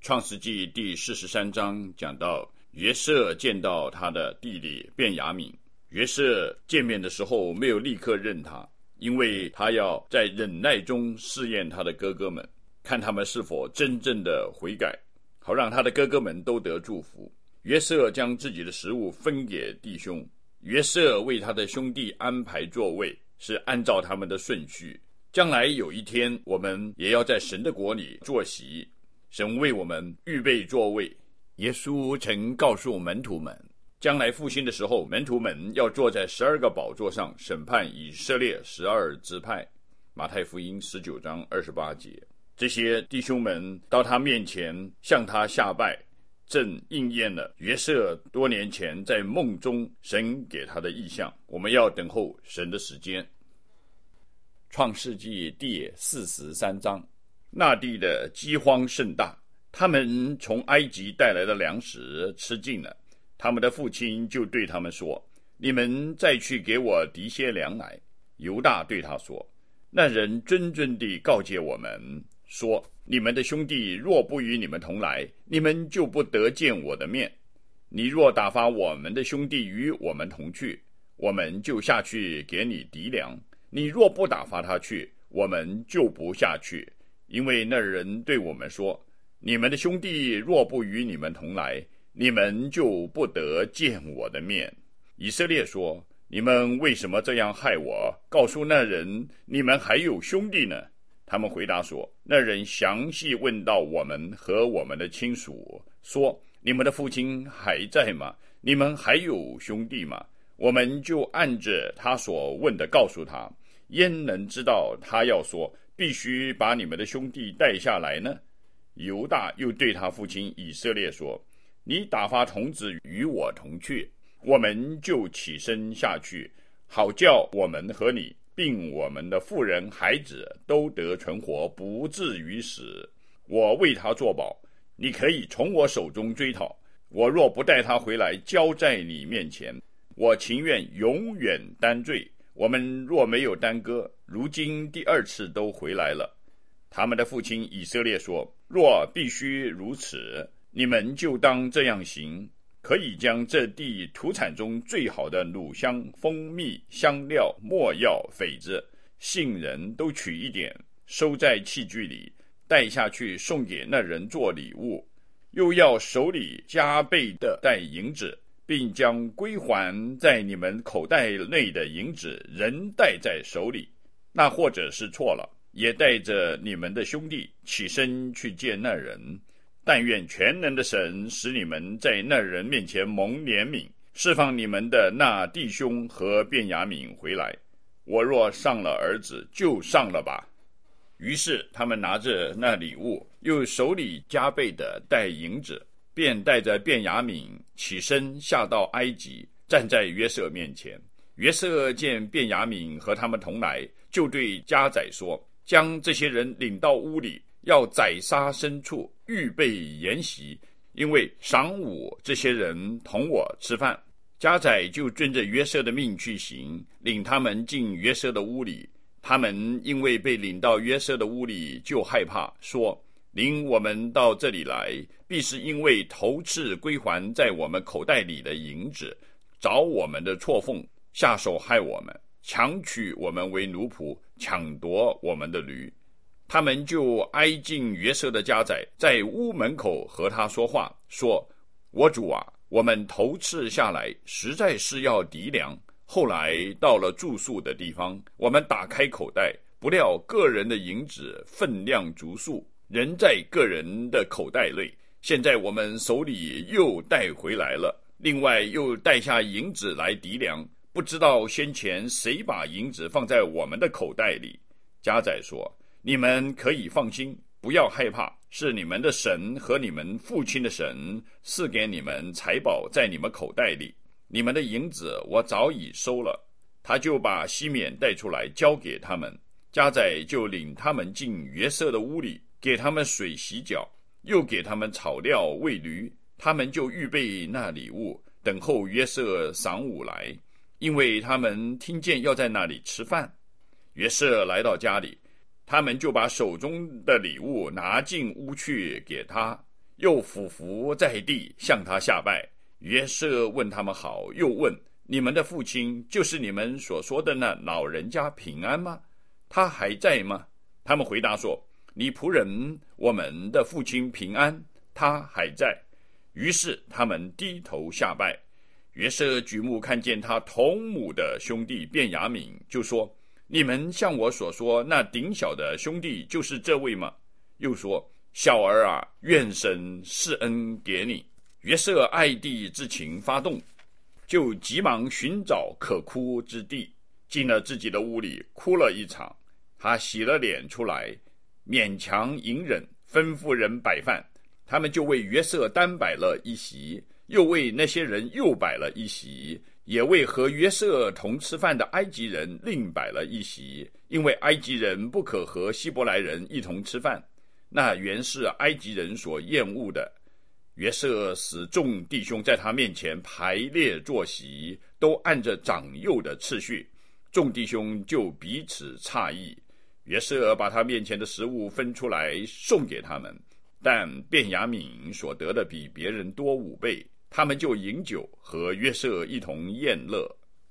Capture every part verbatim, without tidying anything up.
创世纪第四十三章讲到约瑟见到他的弟弟便雅悯，约瑟见面的时候没有立刻认他，因为他要在忍耐中试验他的哥哥们，看他们是否真正的悔改，好让他的哥哥们都得祝福。约瑟将自己的食物分给弟兄，约瑟为他的兄弟安排座位，是按照他们的顺序。将来有一天，我们也要在神的国里坐席，神为我们预备座位。耶稣曾告诉门徒们，将来复兴的时候，门徒们要坐在十二个宝座上审判以色列十二支派。马太福音十九章二十八节。这些弟兄们到他面前向他下拜，正应验了约瑟多年前在梦中神给他的意象。我们要等候神的时间。创世纪第四十三章，那地的饥荒甚大，他们从埃及带来的粮食吃尽了。他们的父亲就对他们说，你们再去给我提些粮来。犹大对他说，那人谆谆地告诫我们说，你们的兄弟若不与你们同来，你们就不得见我的面。你若打发我们的兄弟与我们同去，我们就下去给你籴粮。你若不打发他去，我们就不下去。因为那人对我们说，你们的兄弟若不与你们同来，你们就不得见我的面。以色列说，你们为什么这样害我？告诉那人，你们还有兄弟呢？他们回答说，那人详细问到我们和我们的亲属，说，你们的父亲还在吗？你们还有兄弟吗？我们就按着他所问的告诉他，焉能知道他要说必须把你们的兄弟带下来呢？犹大又对他父亲以色列说，你打发童子与我同去，我们就起身下去，好叫我们和你并我们的妇人孩子都得存活，不至于死。我为他作保，你可以从我手中追讨。我若不带他回来交在你面前，我情愿永远担罪。我们若没有耽搁，如今第二次都回来了。他们的父亲以色列说，若必须如此，你们就当这样行，可以将这地土产中最好的乳香、蜂蜜、香料、没药、榧子、杏仁都取一点，收在器具里，带下去送给那人做礼物。又要手里加倍的带银子，并将归还在你们口袋内的银子仍带在手里。那或者是错了，也带着你们的兄弟起身去见那人。但愿全能的神使你们在那人面前蒙怜悯，释放你们的那弟兄和便雅悯回来。我若上了儿子，就上了吧。于是他们拿着那礼物，又手里加倍的带银子，便带着便雅悯起身下到埃及，站在约瑟面前。约瑟见便雅悯和他们同来，就对家宰说，将这些人领到屋里，要宰杀牲畜，预备筵席，因为晌午这些人同我吃饭。家宰就遵着约瑟的命去行，领他们进约瑟的屋里。他们因为被领到约瑟的屋里，就害怕，说，领我们到这里来，必是因为头次归还在我们口袋里的银子，找我们的错缝，下手害我们，强取我们为奴仆，抢夺我们的驴。他们就挨近约瑟的家宰，在屋门口和他说话，说，我主啊，我们头次下来实在是要籴粮，后来到了住宿的地方，我们打开口袋，不料个人的银子分量足数，仍在个人的口袋内。现在我们手里又带回来了，另外又带下银子来籴粮，不知道先前谁把银子放在我们的口袋里。家宰说，你们可以放心，不要害怕，是你们的神和你们父亲的神赐给你们财宝在你们口袋里，你们的银子我早已收了。他就把西缅带出来交给他们，家宰就领他们进约瑟的屋里，给他们水洗脚，又给他们草料喂驴。他们就预备那礼物，等候约瑟晌午来，因为他们听见要在那里吃饭。约瑟来到家里，他们就把手中的礼物拿进屋去给他。 又俯伏在地向他下拜。约瑟问他们好，又问：你们的父亲就是你们所说的那老人家平安吗？他还在吗？他们回答说：你仆人我们的父亲平安，他还在。于是他们低头下拜。约瑟举目看见他同母的兄弟便雅悯，就说：你们向我所说那顶小的兄弟就是这位吗？又说：小儿啊，愿神施恩给你。约瑟爱弟之情发动，就急忙寻找可哭之地，进了自己的屋里哭了一场。他洗了脸出来，勉强隐忍，吩咐人摆饭。他们就为约瑟单摆了一席，又为那些人又摆了一席，也为和约瑟同吃饭的埃及人另摆了一席，因为埃及人不可和希伯来人一同吃饭，那原是埃及人所厌恶的。约瑟使众弟兄在他面前排列坐席，都按着长幼的次序，众弟兄就彼此诧异。约瑟把他面前的食物分出来送给他们，但便雅悯所得的比别人多五倍，他们就饮酒，和约瑟一同宴乐。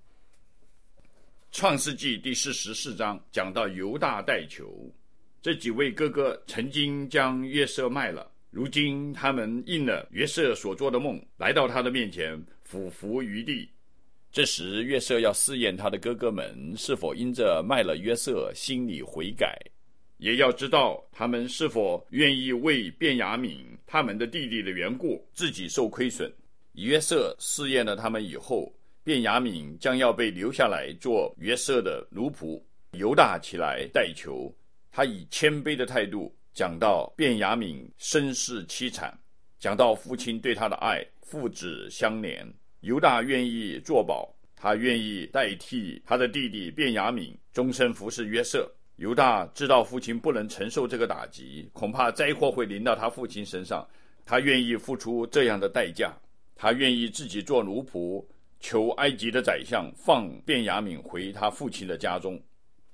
创世纪第四十四章讲到犹大代求，这几位哥哥曾经将约瑟卖了，如今他们应了约瑟所做的梦，来到他的面前俯伏于地。这时约瑟要试验他的哥哥们是否因着卖了约瑟心里悔改，也要知道他们是否愿意为便雅悯他们的弟弟的缘故自己受亏损。约瑟试验了他们以后，便雅悯将要被留下来做约瑟的奴仆。犹大起来代求，他以谦卑的态度讲到便雅悯身世凄惨，讲到父亲对他的爱，父子相连。犹大愿意作保，他愿意代替他的弟弟便雅悯终身服侍约瑟。犹大知道父亲不能承受这个打击，恐怕灾祸会临到他父亲身上，他愿意付出这样的代价，他愿意自己做奴仆，求埃及的宰相放便雅悯回他父亲的家中。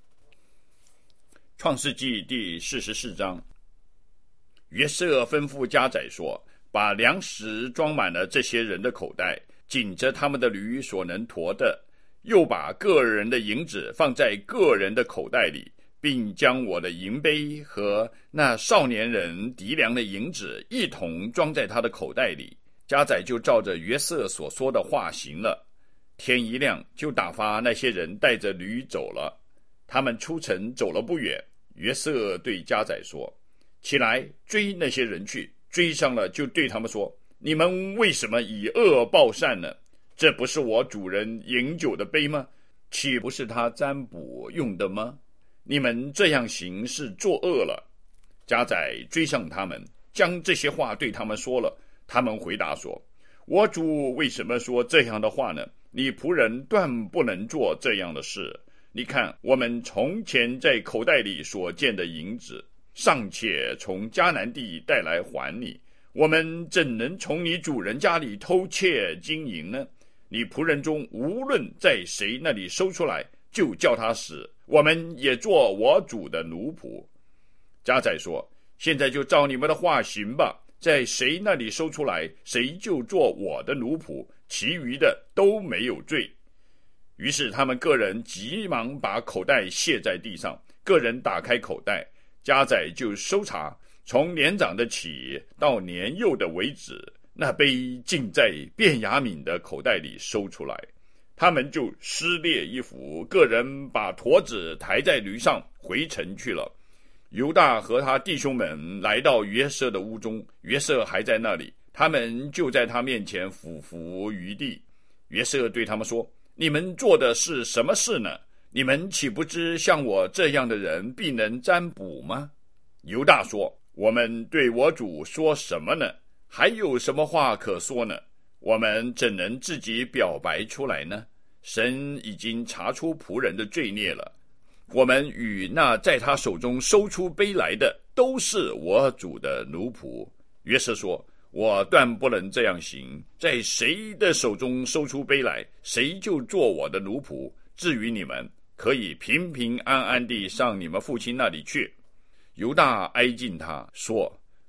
创世纪第四十四章，约瑟吩咐家宰说：把粮食装满了这些人的口袋，紧着他们的驴所能驮的，又把个人的银子放在个人的口袋里，并将我的银杯和那少年人敌粮的银子一同装在他的口袋里。家宰就照着约瑟所说的话行了。天一亮，就打发那些人带着驴走了。他们出城走了不远，约瑟对家宰说：起来，追那些人去。追上了，就对他们说：你们为什么以恶报善呢？这不是我主人饮酒的杯吗？岂不是他占卜用的吗？你们这样行是作恶了。家宰追上他们，将这些话对他们说了。他们回答说：我主为什么说这样的话呢？你仆人断不能做这样的事。你看，我们从前在口袋里所见的银子，尚且从迦南地带来还你，我们怎能从你主人家里偷窃金银呢？你仆人中无论在谁那里收出来，就叫他死，我们也做我主的奴仆。家宰说：现在就照你们的话行吧，在谁那里收出来，谁就做我的奴仆，其余的都没有罪。于是他们个人急忙把口袋卸在地上，个人打开口袋，家宰就搜查，从年长的起到年幼的为止，那杯竟在便雅悯的口袋里收出来。他们就撕裂衣服，个人把驼子抬在驴上回城去了。犹大和他弟兄们来到约瑟的屋中，约瑟还在那里，他们就在他面前俯伏于地。约瑟对他们说：你们做的是什么事呢？你们岂不知像我这样的人必能占卜吗？犹大说：我们对我主说什么呢？还有什么话可说呢？我们怎能自己表白出来呢？神已经查出仆人的罪孽了。我们与那在他手中收出杯来的，都是我主的奴仆。约瑟说：我断不能这样行，在谁的手中收出杯来，谁就做我的奴仆。至于你们，可以平平安安地上你们父亲那里去。犹大挨近他说：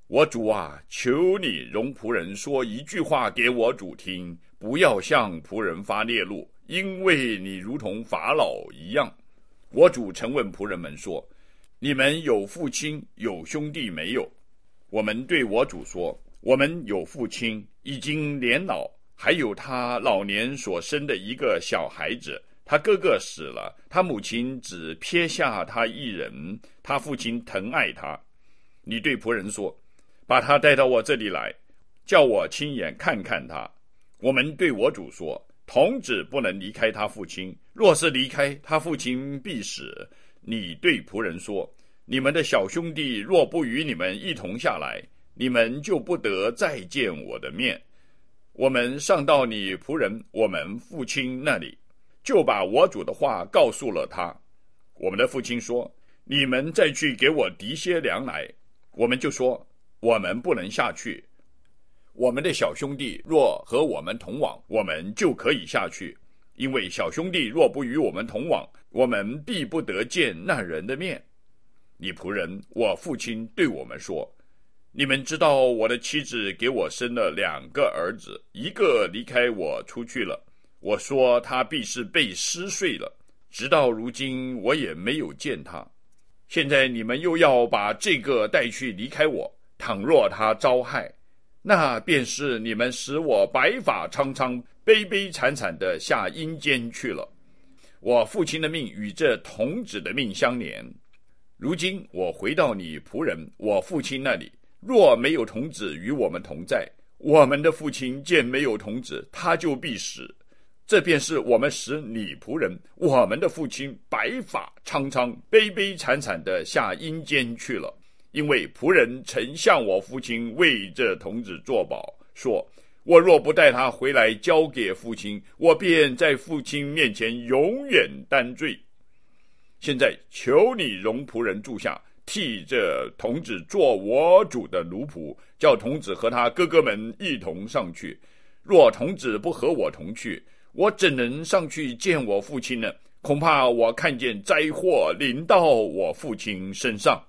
我主啊，求你容仆人说一句话给我主听，不要向仆人发烈怒，因为你如同法老一样。我主曾问仆人们说，你们有父亲有兄弟没有？我们对我主说，我们有父亲，已经年老，还有他老年所生的一个小孩子，他哥哥死了，他母亲只撇下他一人，他父亲疼爱他。你对仆人说，把他带到我这里来，叫我亲眼看看他。我们对我主说，童子不能离开他父亲，若是离开，他父亲必死。你对仆人说，你们的小兄弟若不与你们一同下来，你们就不得再见我的面。我们上到你仆人我们父亲那里，就把我主的话告诉了他。我们的父亲说，你们再去给我提些粮来。我们就说，我们不能下去。我们的小兄弟若和我们同往，我们就可以下去，因为小兄弟若不与我们同往，我们必不得见那人的面。你仆人我父亲对我们说，你们知道我的妻子给我生了两个儿子，一个离开我出去了，我说他必是被撕碎了，直到如今我也没有见他。现在你们又要把这个带去离开我，倘若他遭害，那便是你们使我白发苍苍悲悲惨惨的下阴间去了。我父亲的命与这童子的命相连，如今我回到你仆人我父亲那里，若没有童子与我们同在，我们的父亲见没有童子，他就必死。这便是我们使你仆人我们的父亲白发苍苍悲悲惨惨的下阴间去了。因为仆人曾向我父亲为这童子作保，说，我若不带他回来交给父亲，我便在父亲面前永远担罪。现在求你容仆人住下，替这童子做我主的奴仆，叫童子和他哥哥们一同上去。若童子不和我同去，我怎能上去见我父亲呢？恐怕我看见灾祸临到我父亲身上。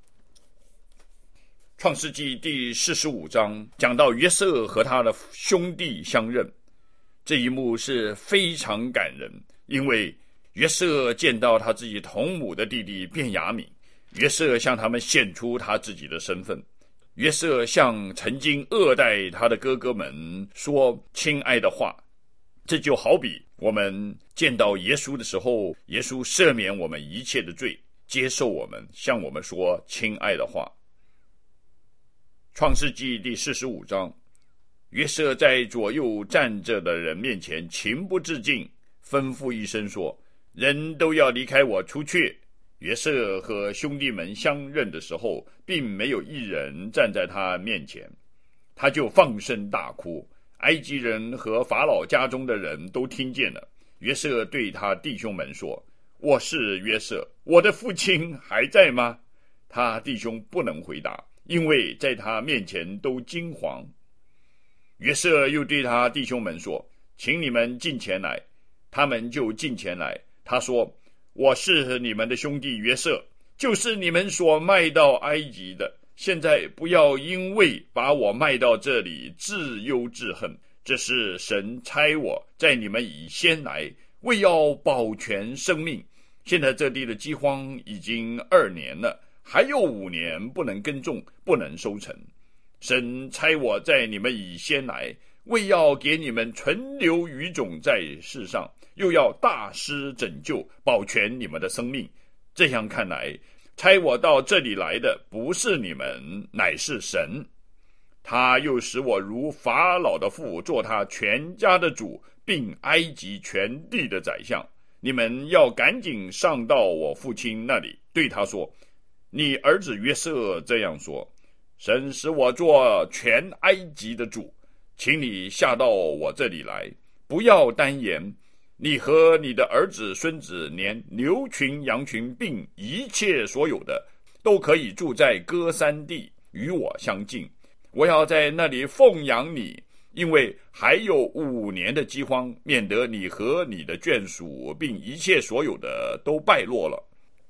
创世纪第四十五章讲到约瑟和他的兄弟相认，这一幕是非常感人，因为约瑟见到他自己同母的弟弟便雅悯，约瑟向他们显出他自己的身份。约瑟向曾经恶待他的哥哥们说亲爱的话，这就好比我们见到耶稣的时候，耶稣赦免我们一切的罪，接受我们，向我们说亲爱的话。创世纪第四十五章，约瑟在左右站着的人面前情不自禁，吩咐一声说，人都要离开我出去。约瑟和兄弟们相认的时候，并没有一人站在他面前，他就放声大哭。埃及人和法老家中的人都听见了。约瑟对他弟兄们说，我是约瑟，我的父亲还在吗？他弟兄不能回答，因为在他面前都惊惶。约瑟又对他弟兄们说，请你们近前来。他们就近前来。他说，我是你们的兄弟约瑟，就是你们所卖到埃及的。现在不要因为把我卖到这里自忧自恨，这是神差我在你们以先来，为要保全生命。现在这地的饥荒已经二年了，还有五年不能耕种，不能收成。神差我在你们以先来，为要给你们存留余种在世上，又要大施拯救，保全你们的生命。这样看来，差我到这里来的不是你们，乃是神。他又使我如法老的父，做他全家的主，并埃及全地的宰相。你们要赶紧上到我父亲那里，对他说，你儿子约瑟这样说，神使我做全埃及的主，请你下到我这里来，不要单言，你和你的儿子孙子，连牛群羊群并一切所有的，都可以住在歌珊地，与我相近。我要在那里奉养你，因为还有五年的饥荒，免得你和你的眷属并一切所有的都败落了。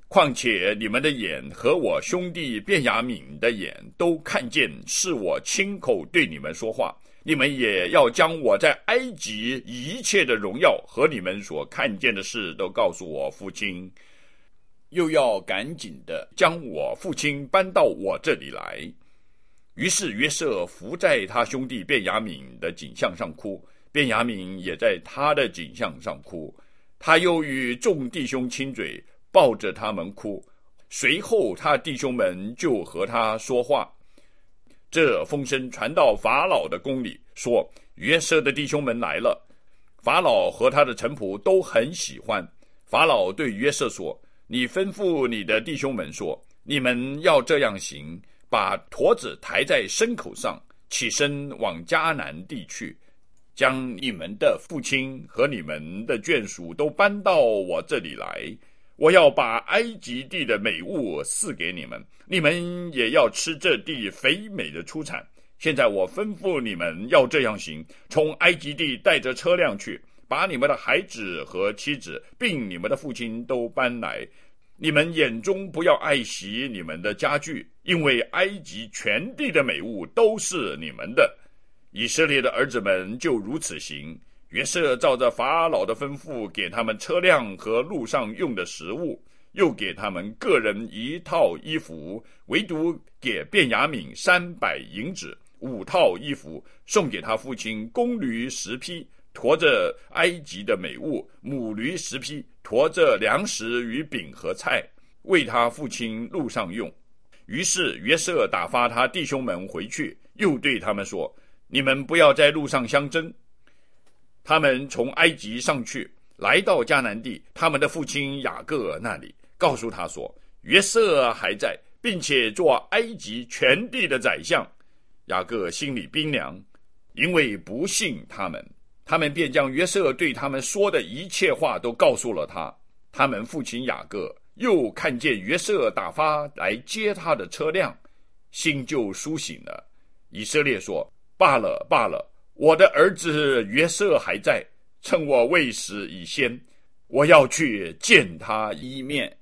况且你们的眼和我兄弟便雅悯的眼都看见是我亲口对你们说话，你们也要将我在埃及一切的荣耀和你们所看见的事都告诉我父亲，又要赶紧的将我父亲搬到我这里来。于是约瑟伏在他兄弟便雅悯的颈项上哭，便雅悯也在他的颈项上哭，他又与众弟兄亲嘴，抱着他们哭。随后他弟兄们就和他说话。这风声传到法老的宫里，说约瑟的弟兄们来了。法老和他的臣仆都很喜欢。法老对约瑟说，你吩咐你的弟兄们说，你们要这样行，把驼子抬在牲口上，起身往迦南地去，将你们的父亲和你们的眷属都搬到我这里来。我要把埃及地的美物赐给你们，你们也要吃这地肥美的出产。现在我吩咐你们要这样行，从埃及地带着车辆去，把你们的孩子和妻子并你们的父亲都搬来。你们眼中不要爱惜你们的家具，因为埃及全地的美物都是你们的。以色列的儿子们就如此行。约瑟照着法老的吩咐，给他们车辆和路上用的食物，又给他们个人一套衣服，唯独给便雅悯三百银子，五套衣服，送给他父亲公驴十匹，驮着埃及的美物，母驴十匹，驮着粮食与饼和菜，为他父亲路上用。于是约瑟打发他弟兄们回去，又对他们说，你们不要在路上相争。他们从埃及上去，来到迦南地，他们的父亲雅各那里，告诉他说，约瑟还在，并且做埃及全地的宰相。雅各心里冰凉，因为不信他们。他们便将约瑟对他们说的一切话都告诉了他。他们父亲雅各又看见约瑟打发来接他的车辆，心就苏醒了。以色列说，罢了罢了，我的儿子约瑟还在，趁我未死以先，我要去见他一面。